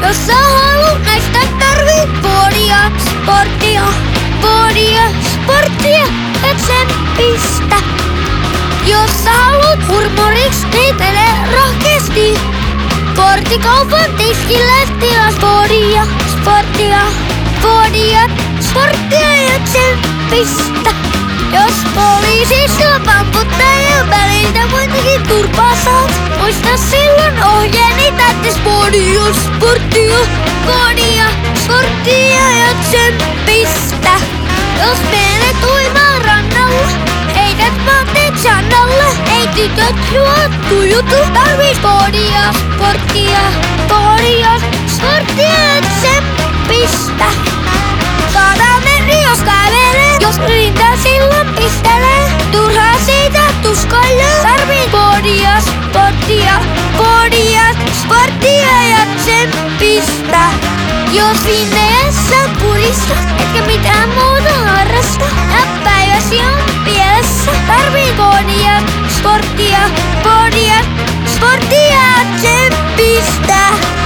Jos sä haluut näistä tarvii bodia, sporttia, bodia, sporttia ja tsempistä. Jos sä haluut hurmuriks, niin tele rohkeasti. Korttikaupan tiskille tilas bodia, sporttia, bodia, sporttia ja tsempistä. Jos poliisi syö pamputtajien väliltä kuitenkin turpaa saat, muista silloin ohjeeni tähtis bodia, sporttia, bodia, sporttia ja tsempistä. Jos menet uimaan rannalla, heidät vaatteet sannalle. Ei tytöt juo tuijutu, tarvis bodia, sporttia, bodia, sporttia ja tsempistä. Saadaan meri jos kävelee, jos rinta silloin pistelee. Turhaa siitä tuskailee, tarvii bodia, sporttia, bodia, sporttia ja tsempistä. Jos viineessä purista, etkä mitään muuta harrasta, ja päiväsi on pielessä, tarvii bodia, sporttia, bodia, sporttia ja tsempistä.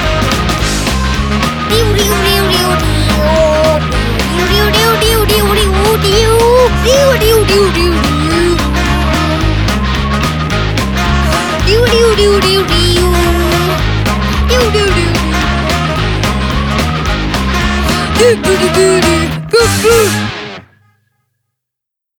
Diu diu diu diu diu. Diu diu diu diu diu diu. Diu diu diu diu diu. Diu diu diu diu diu. Diu diu diu. Do do do do do.